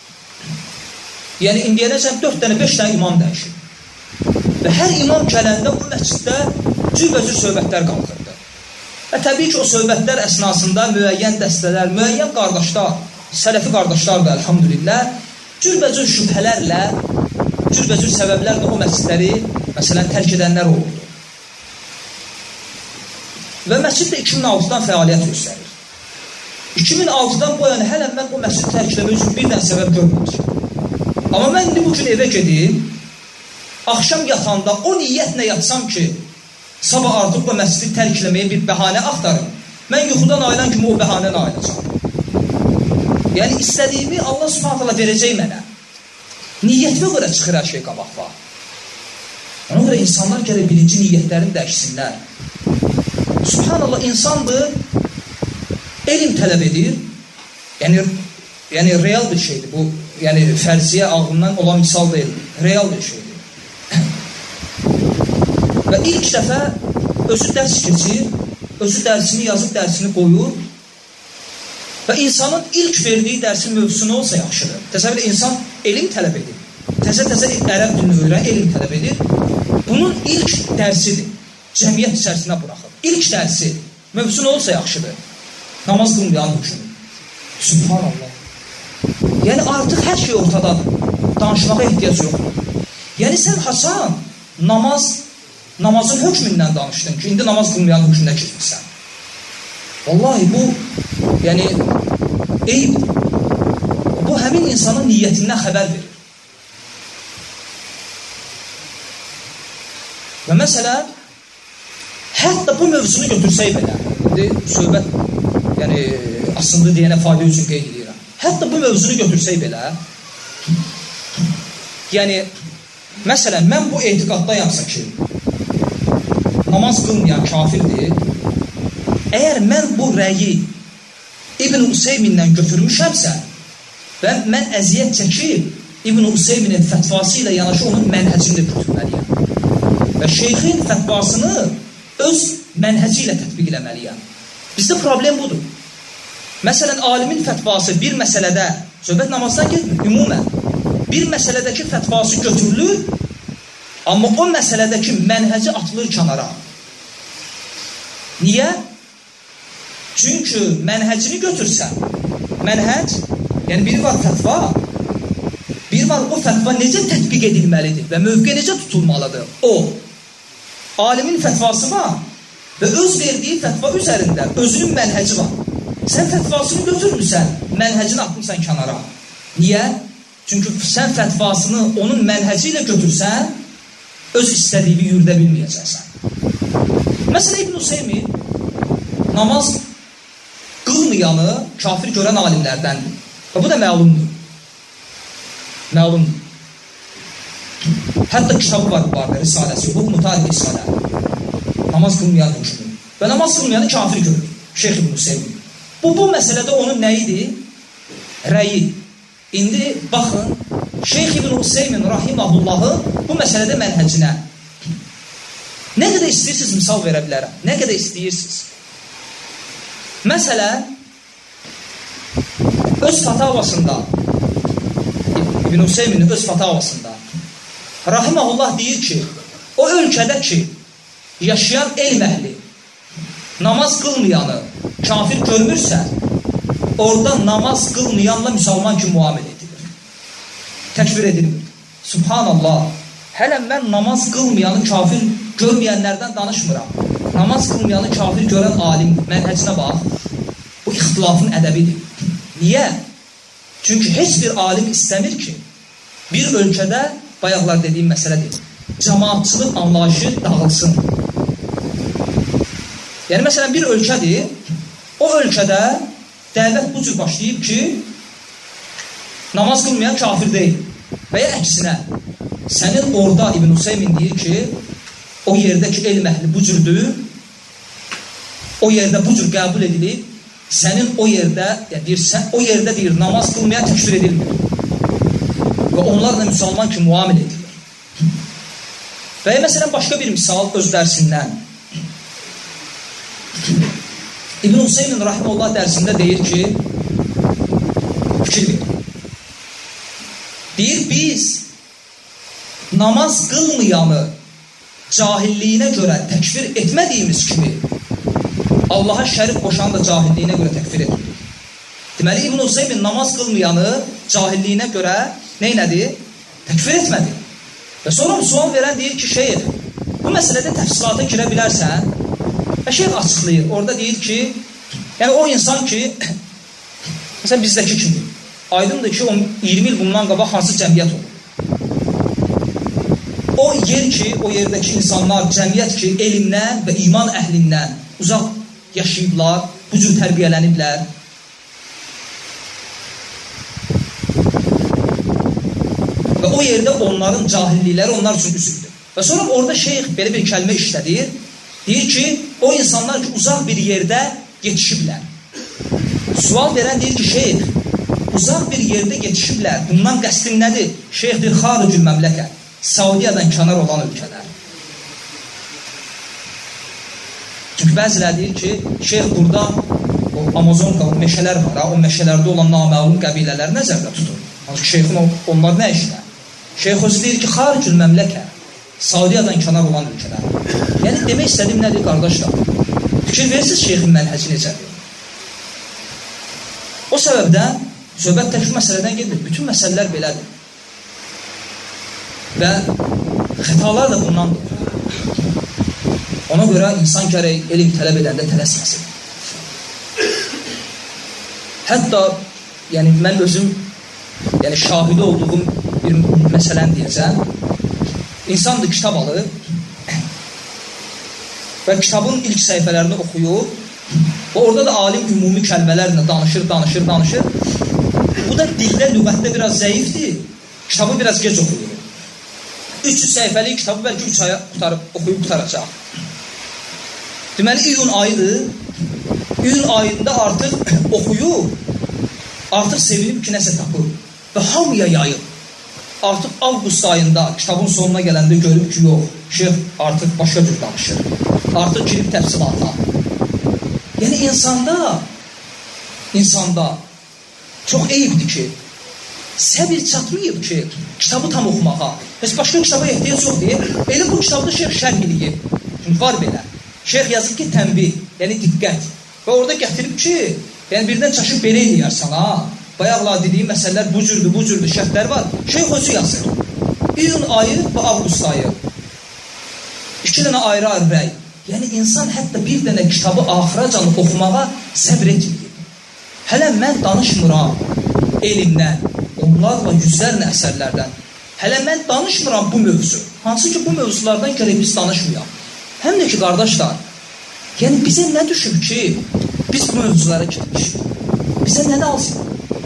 yəni indiyənəcən dörd dənə, beş dənə imam dəyişir. Və hər imam gələndə bu məsciddə cürbəcür söhbətlər qalxırdı. Və təbii ki, o söhbətlər əsnasında müəyyən dəstələr, müəyyən qardaşlar, sələfi qardaşlar da, əlhamdülillah, cürbəcür şübhələrlə, cürbəcür səbəblərlə o məscidləri, məsələn, tərk edənlər olurdu. Və məscid də iki min altıdan fəaliyyət göstərir. iki min altıdan bu yana hələ mən o məscid tərkləmək üçün bir dənə səbəb görməmişəm. Amma mən indi bugün evə gedib, axşam yatanda o niyyətlə yatsam ki, sabah artıq o məscidi tərkləməyə bir bəhanə axtarım. Mən yuxudan ayılan kimi o bəhanəni ayılacaq. Yəni, istədiyimi Allah subhanət hala verəcək mənə. Niyyətimə görə çıxır hər şey qabaq var. Ona görə insanlar gələ birinci niyyətlərini dəyişsinlər. Subhanallah, insandır, elm tələb edir. Yəni, yəni real bir şeydir bu. Yəni, fərziyə ağlından olan misal deyil. Real bir şeydir. Və ilk dəfə özü dərs keçir, özü dərsini yazıb, dərsini qoyur və insanın ilk verdiyi dərsin mövzusunu olsa yaxşıdır. Təsəvvür insan elm tələb edir. Təzə-təzə ərəb dilini öyrən, elm tələb edir. Bunun ilk dərsidir. Cəmiyyət içərisinə buraxır. İlk dərsi, mövzusu olsa yaxşıdır. Namaz qılmayan üçün. Subhanallah. Yəni artıq hər şey ortadadır. Danışmağa ehtiyac yoxdur. Yəni sən haçan namaz namazın hökmündən danışdın ki, indi namaz qılmayan hökmündə keçmişsən. Vallahi bu, yəni, eyibdir. Bu, həmin insanın niyyətindən xəbər verir. Və məsələn, hətta bu mövzunu götürsək belə, indi söhbət, yəni, aslında deyənə fayda üçün qeyd edirəm. Hətta bu mövzunu götürsək belə, yəni, məsələn, mən bu etiqaddayamsa ki, namaz qılmayan kafirdir, əgər mən bu rəyi İbn Useymindən götürmüşəmsə və mən əziyyət çəkib İbn Useyminin fətvası ilə yanaşı onun mənhəcini də götürməliyəm və şeyxin fətvasını öz mənhəci ilə tətbiq eləməliyəm. Bizdə problem budur. Məsələn, alimin fətvası bir məsələdə, söhbət namazdan getmir, ümumən, bir məsələdəki fətvası götürülür, amma o məsələdəki mənhəci atılır kənara. Niyə? Çünki mənhəcini götürsən, mənhəc, yəni biri var fətva, bir var o fətva necə tətbiq edilməlidir və mövqe necə tutulmalıdır. O, alimin fətvası var və öz verdiyi fətva üzərində özünün mənhəci var. Sən fətvasını götürmürsən, mənhəcini atmırsan kənara. Niyə? Çünki sən fətvasını onun mənhəci ilə götürsən, öz istədiyini yürüdə bilməyəcəksən. Məsələn, İbn Useymin namaz qılmayanı kafir görən alimlərdəndir. Və bu da məlumdur. Məlumdur. Hətta kitabı var bu barədə, risaləsi, hukm-u tarih risalə. Namaz qılmayan hökmü. Və namaz qılmayanı kafir görür. Şeyx İbn Useymin. Bu, bu məsələdə onun nəyidir? Rəyi. İndi baxın, Şeyx İbn Useymin rahimahullahı bu məsələdə mənhəcinə. Nə qədər istəyirsiniz misal verə bilərəm. Nə qədər istəyirsiniz. Məsələn, öz fatavasında, İbn Useymin öz fatavasında rahiməhullah deyir ki, o ölkədə ki, yaşayan elm əhli namaz qılmayanı kafir görmürsə, orada namaz qılmayanla müsəlman kimi muamil edilir. Təkfir edilmir. Subhanallah, hələ mən namaz qılmayanı kafir görməyənlərdən danışmıram. Namaz qılmayanı kafir görən alim mənhəcinə bax, bu ixtilafın ədəbidir. Niyə? Çünki heç bir alim istəmir ki, bir ölkədə, bayaqlar dediyim məsələdir, cəmaatçılıq anlayışı dağılsın. Yəni, məsələn, bir ölkədir, o ölkədə dəvət bu cür başlayıb ki, namaz qılmayan kafir deyil. Və ya əksinə, sənin orada İbn Useymin deyir ki, o yerdəki elm əhli bu cürdür, o yerdə bu cür qəbul edilib, sənin o yerdə, ya deyir, sən, o yerdə deyir, namaz qılmayan təkfir edilmir. Və onlarla müsəlman kimi muamil edilir. Və ya məsələn, başqa bir misal öz dərsindən. İbn Useymin rahimehullah dərsində deyir ki, fikir verir. Deyir, biz namaz qılmayanı cahilliyinə görə təkfir etmədiyimiz kimi, Allaha şərik qoşanı da cahilliyinə görə təkfir edilir. Deməli, İbn Useymin namaz qılmayanı cahilliyinə görə neynədir? Təkfir etmədi. Və sonra sual verən deyir ki, şeyh, bu məsələdə təfsilata girə bilərsən? Və şeyh açıqlayır. Orada deyir ki, yəni o insan ki, məsələn, bizdəki kimi, aydındır ki, iyirmi il bundan qabaq hansı cəmiyyət olur? O yer ki, o yerdəki insanlar, cəmiyyət ki, elmdən və iman əhlindən uzaq yaşayıblar, bu cür tərbiyələniblər. Və o yerdə onların cahillikləri onlar üçün üzüldür. Və sonra orada şeyx belə bir kəlmə işlədir. Deyir ki, o insanlar ki, uzaq bir yerdə yetişiblər. Sual verən deyir ki, şeyx, uzaq bir yerdə yetişiblər. Bundan qəstin nədir? Şeyx deyir, xaricül məmləkə, Saudiyadan kənar olan ölkələr. Çünki bəzilər deyir ki, şeyx burada o Amazonka, o meşələr var, o meşələrdə olan naməlum qəbilələr nəzərdə tutur. Çünki şeyxin onlar nə işlər? Şeyx özü deyir ki, xaricül məmləkə, Saudiyadan kənar olan ölkələr. Yəni, demək istədiyim nədir, qardaşlar? Fikir verirsiniz şeyxin mənhəci necədir? O səbəbdən, söhbət təkvir məsələdən gedir. Bütün məsələlər belədir. Və xətalar da bundandır. Ona görə insan gərək elm tələb edəndə tələsməsin. Hətta, yəni mən özüm, yəni şahidi olduğum bir məsələni deyəcəm. İnsan da kitab alır, və kitabın ilk səhifələrini oxuyur. Və orada da alim ümumi kəlmələrlə danışır, danışır, danışır. Bu da dildə, lüğətdə biraz zəifdir. Kitabı biraz gec oxuyur. üç yüz səhifəlik kitabı bəlkə üç aya qutarıb, oxuyub qutaracaq. Deməli, iyun ayıdır. İyun ayında artıq oxuyub, artıq sevinib ki, nəsə tapır. Və hamıya yayıb. Artıq avqust ayında kitabın sonuna gələndə görüb ki, yox, şeyh artıq başqa cür danışır. Artıq girib təfsilata. Yəni, insanda, insanda çox eyibdir ki, səbir çatmayıb ki, kitabı tam oxumağa. Heç başqa kitaba ehtiyac yoxdur. Elə bu kitabda şeyh şərh eləyib. Çünki var belə. Şeyh yazıb ki, tənbih, yəni diqqət. Və orada gətirib ki, yəni birdən çaşıb belə eləyərsən, ha. Bayaqla dediyi məsələlər bu cürdür, bu cürdür, şərtlər var. Şeyh özü yazır. İyun ayı və avqust ayı. İki dənə ayrı-ayrı rəy. Yəni, insan hətta bir dənə kitabı axıracan oxumağa səbr etməyib. Hələ mən danışmıram elmdən, onlarla yüzlərlə əsərlərdən. Hələ mən danışmıram bu mövzu. Hansı ki, bu mövzulardan gərək biz danışmayaq. Həm də ki, qardaşlar, yəni bizə nə düşüb ki, biz bu mövzulara girmişik? Bizə nə lazımdır?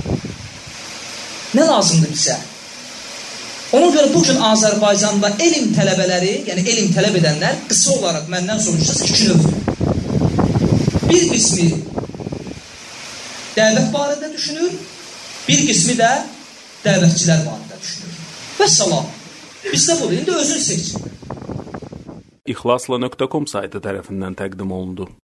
Nə lazımdır bizə? Ona görə bugün Azərbaycanda elm tələbələri, yəni elm tələb edənlər qısa olaraq məndən soruşacaq iki növdür. Bir qismi dəvət barədə düşünür, bir qismi də dəvətçilər barədə düşünür. Və salam. Bizdə budur. İndi özün seçin. İxlasla nöqtə com saytı tərəfindən təqdim olundu.